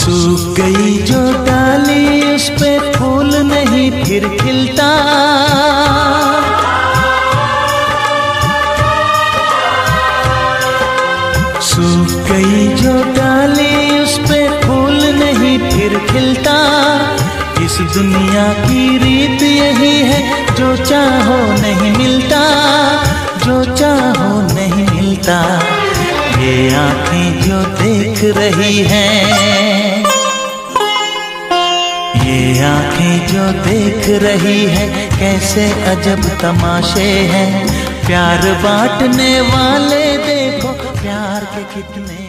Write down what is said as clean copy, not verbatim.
सूख गई जो डाली उस पे फूल नहीं फिर खिलता, सूख गई जो डाली उस पे फूल नहीं फिर खिलता। इस दुनिया की रीत यही है, जो चाहो नहीं मिलता, जो चाहो नहीं मिलता। ये आँखें जो देख रही हैं, ये आँखें जो देख रही है, कैसे अजब तमाशे हैं। प्यार बांटने वाले देखो प्यार के कितने